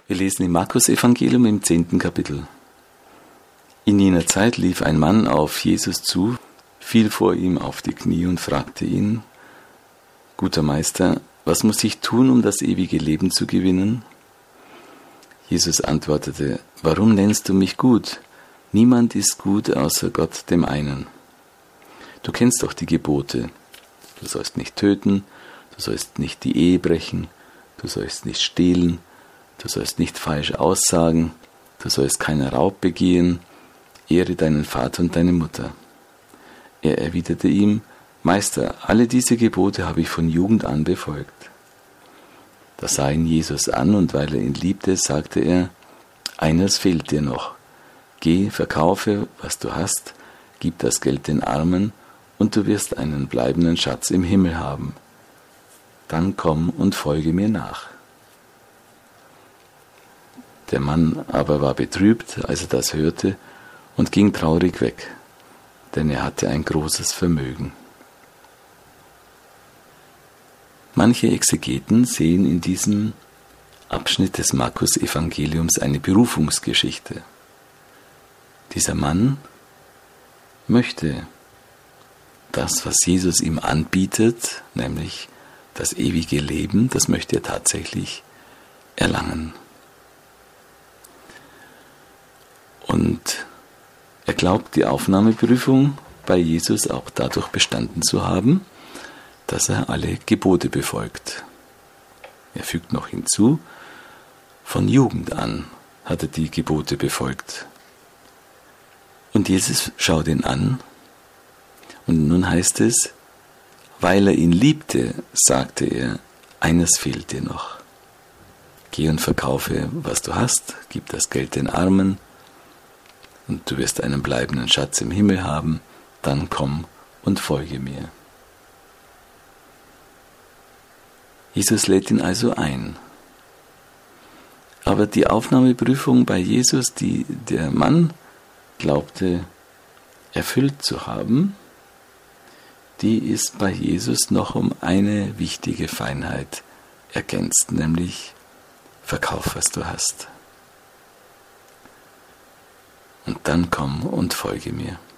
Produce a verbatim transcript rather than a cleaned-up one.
Wir lesen im Markus-Evangelium im zehnten Kapitel. In jener Zeit lief ein Mann auf Jesus zu, fiel vor ihm auf die Knie und fragte ihn: Guter Meister, was muss ich tun, um das ewige Leben zu gewinnen? Jesus antwortete: Warum nennst du mich gut? Niemand ist gut außer Gott, dem einen. Du kennst doch die Gebote. Du sollst nicht töten, du sollst nicht die Ehe brechen, du sollst nicht stehlen, du sollst nicht falsch aussagen, du sollst keinen Raub begehen, ehre deinen Vater und deine Mutter. Er erwiderte ihm: Meister, alle diese Gebote habe ich von Jugend an befolgt. Da sah ihn Jesus an, und weil er ihn liebte, sagte er: Eines fehlt dir noch. Geh, verkaufe, was du hast, gib das Geld den Armen, und du wirst einen bleibenden Schatz im Himmel haben. Dann komm und folge mir nach. Der Mann aber war betrübt, als er das hörte, und ging traurig weg, denn er hatte ein großes Vermögen. Manche Exegeten sehen in diesem Abschnitt des Markus-Evangeliums eine Berufungsgeschichte. Dieser Mann möchte das, was Jesus ihm anbietet, nämlich das ewige Leben, das möchte er tatsächlich erlangen. Und er glaubt, die Aufnahmeprüfung bei Jesus auch dadurch bestanden zu haben, dass er alle Gebote befolgt. Er fügt noch hinzu: Von Jugend an hat er die Gebote befolgt. Und Jesus schaut ihn an, und nun heißt es: Weil er ihn liebte, sagte er: Eines fehlt dir noch. Geh und verkaufe, was du hast, gib das Geld den Armen, und du wirst einen bleibenden Schatz im Himmel haben, dann komm und folge mir. Jesus lädt ihn also ein. Aber die Aufnahmeprüfung bei Jesus, die der Mann glaubte erfüllt zu haben, die ist bei Jesus noch um eine wichtige Feinheit ergänzt, nämlich: Verkauf, was du hast. Und dann komm und folge mir.